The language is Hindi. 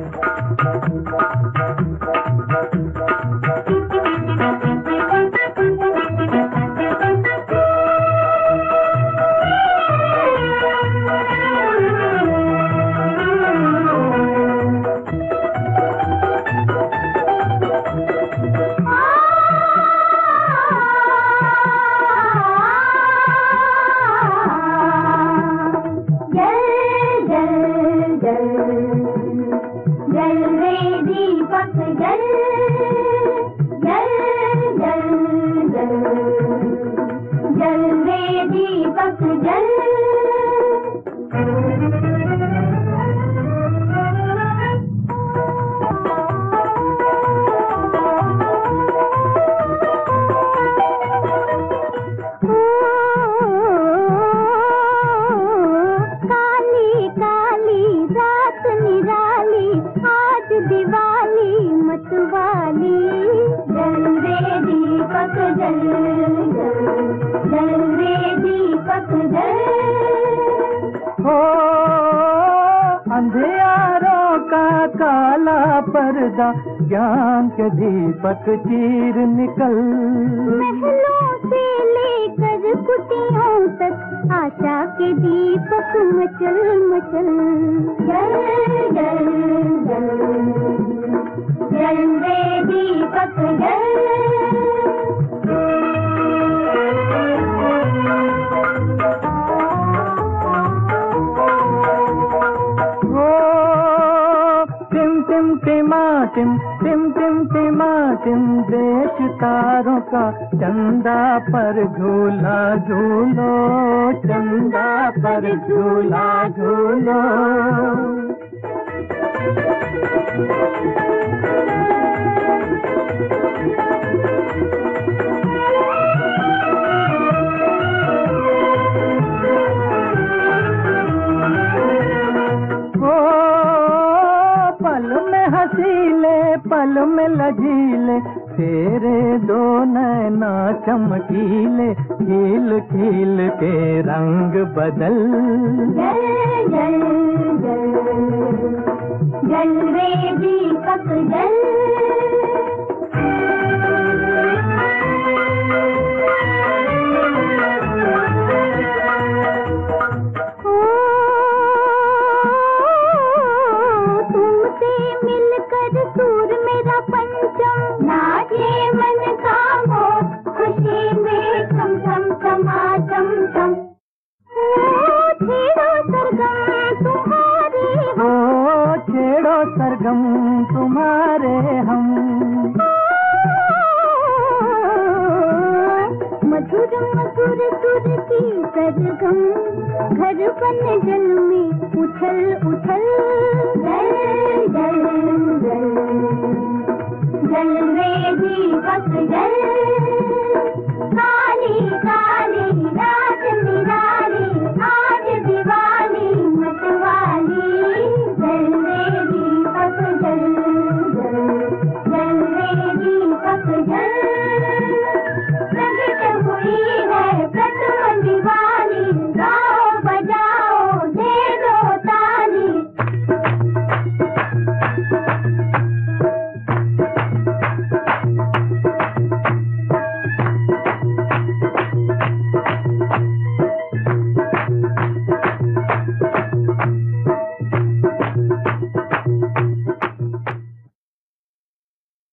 ज्ञान के दीपक चीर निकल, महलों से लेकर कुटियों तक आशा के दीपक मचल मचल। जल जल जल जल रे दीपक जल। टिम टिम टिम टिमाटिम देश तारों का चंदा पर झूला झूलो, चंदा पर झूला झूलो। पल में लजीले तेरे दो नैना चमकीले, खिल खिल के रंग बदल। जल जल जल जल रे दीपक जल। सरगम तुम्हारे हम, मधुर मधुर सुर की सरगम, घर बन जल में उछल